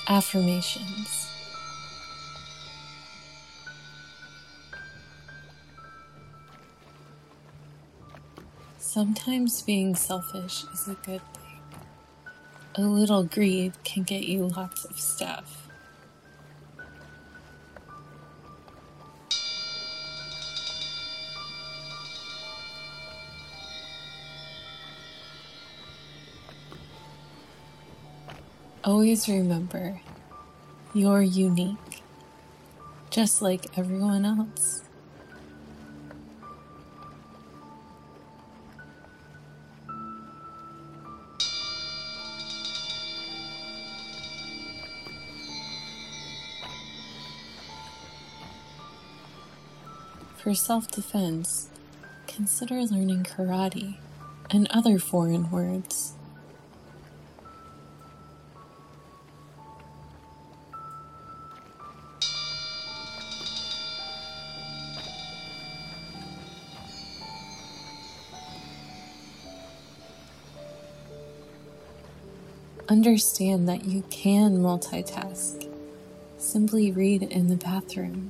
Affirmations. Sometimes being selfish is a good thing. A little greed can get you lots of stuff. Always remember, you're unique, just like everyone else. For self-defense, consider learning karate and other foreign words. Understand that you can multitask. Simply read in the bathroom.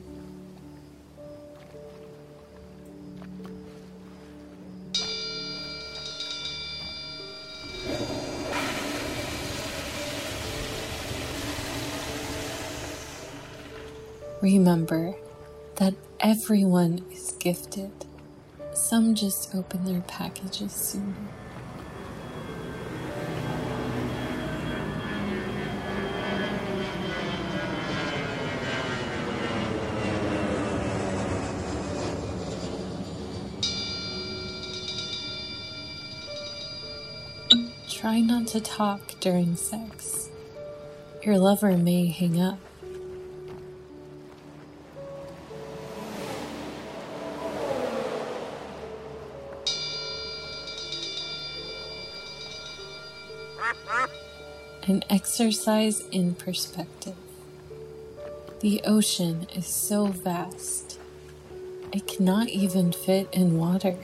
Remember that everyone is gifted. Some just open their packages sooner. Try not to talk during sex. Your lover may hang up. And exercise in perspective. The ocean is so vast, it cannot even fit in water.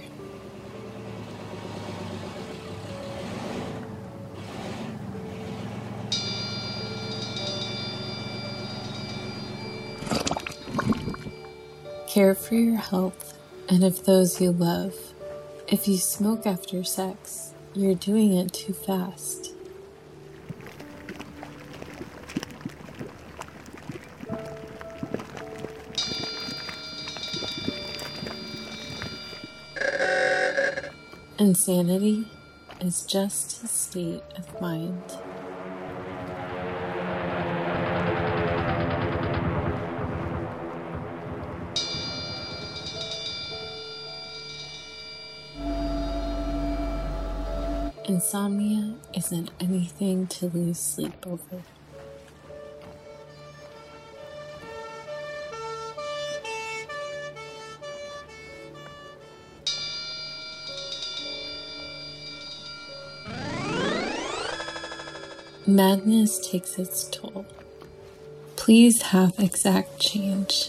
Care for your health and of those you love. If you smoke after sex, you're doing it too fast. Insanity is just a state of mind. Insomnia isn't anything to lose sleep over. Madness takes its toll. Please have exact change.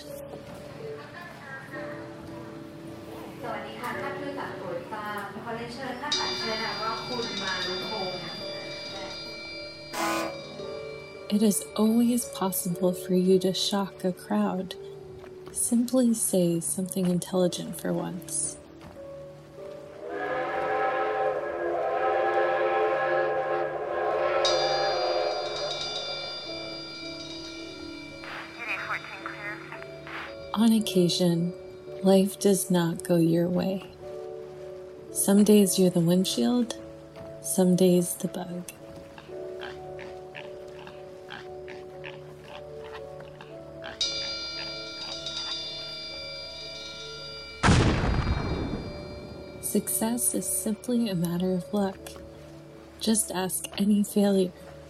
It is always possible for you to shock a crowd. Simply say something intelligent for once. On occasion, life does not go your way. Some days you're the windshield, some days the bug. Success is simply a matter of luck. Just ask any failure.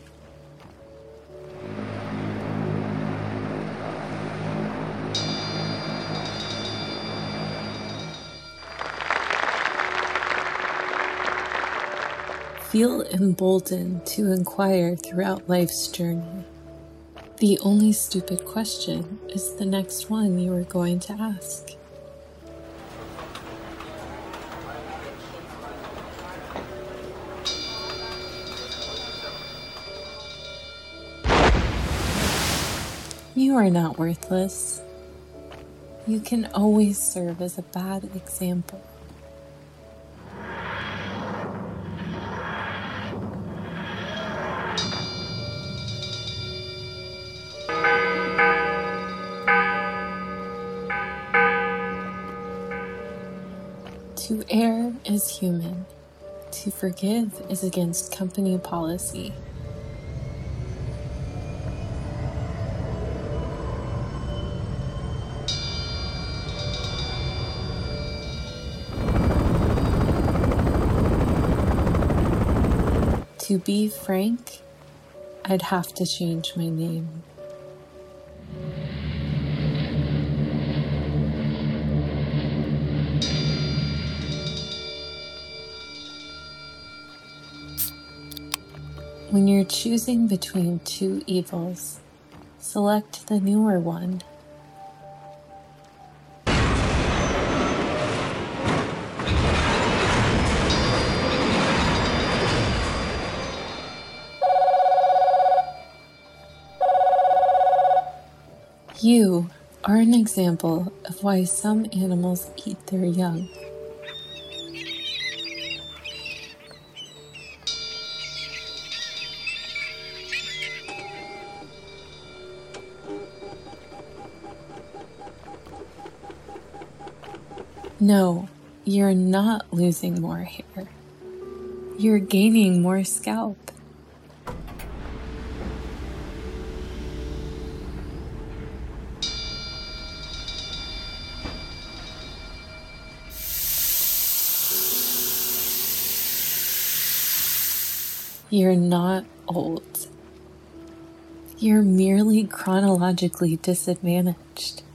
Feel emboldened to inquire throughout life's journey. The only stupid question is the next one you are going to ask. You are not worthless. You can always serve as a bad example. To err is human. To forgive is against company policy. To be frank, I'd have to change my name. When you're choosing between two evils, select the newer one. You are an example of why some animals eat their young. No, you're not losing more hair. You're gaining more scalp. You're not old. You're merely chronologically disadvantaged.